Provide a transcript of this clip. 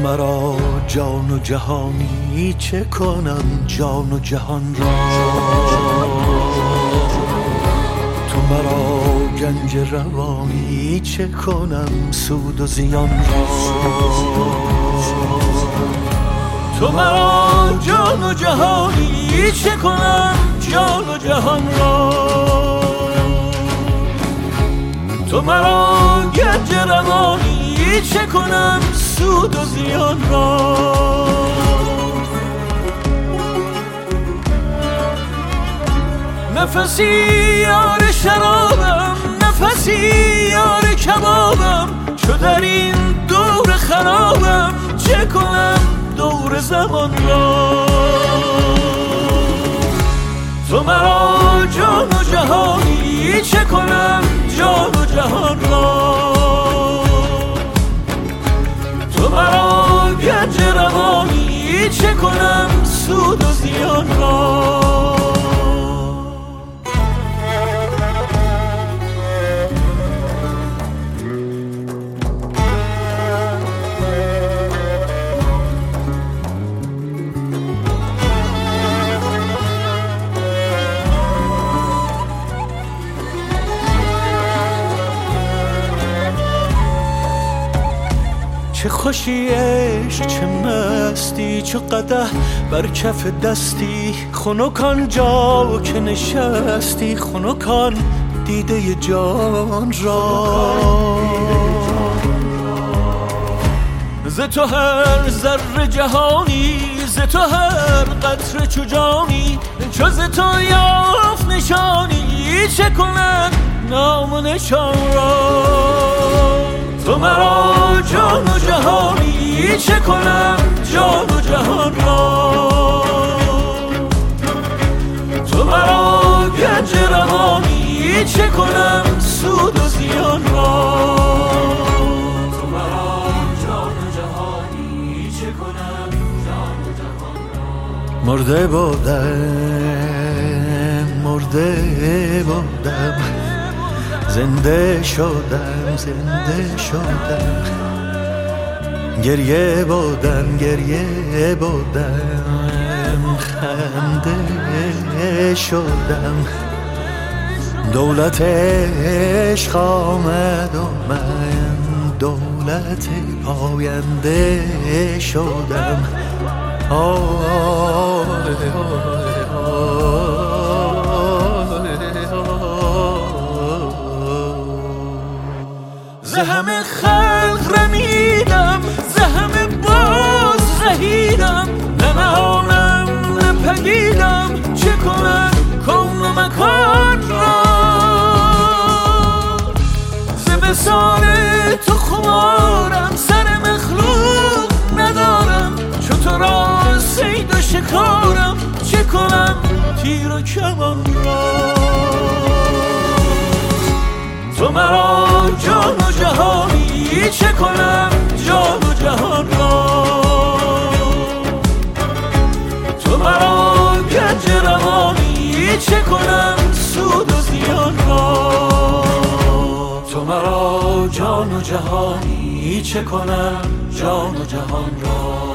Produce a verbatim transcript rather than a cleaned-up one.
مرا جان و جهانی چه کنم جان و جهان را، تو مرا گنج روانی چه کنم سود و زیان را، تو مرا جان و جهانی چه کنم جان و جهان را، تو مرا گنج روانی چه کنم سود و زیان را. نفسی یار شرابم، نفسی یار کبابم، چو در این دور خرابم چه کنم دور زمان را، تو مرا جان و جهانی چه کنم جان و جهان را، تو مرا گنج روانی چه کنم سود و زیان را. چه خوشی عشق چه مستی، چه قدح بر کف دستی، خنکان جا که نشستی، خنکان دیده جان را، ز تو هر ذره جهانی، ز تو هر قطره چو جانی، چو ز تو یافت نشانی چه کنم نام و نشان را، تو مرا جان و جهانی چه کنم جان و جهان را، تو مرا گنج روانی چه کنم سود و زیان را، تو مرا جان و جهانی چه کنم جان و جهان را. مرده بودم مرده بودم زنده شدم زنده شدم، گریه بودم گریه بودم خنده شدم، دولت عشق آمد و من دولت پاینده شدم. آه ز همه خلق رمیدم، ز همه باز زهیدم، نه نهانم نه پدیدم چه کنم کون و مکان را، ز وصال تو خمارم سر مخلوق ندارم، چو تو را صید و شکارم چه کنم تیر و کمان را، تو مرا جان و جهانی چه کنم جان و جهان را، تو مرا گنج روانی چه کنم سود و زیان را، تو مرا جان و جهانی چه کنم جان و جهان را.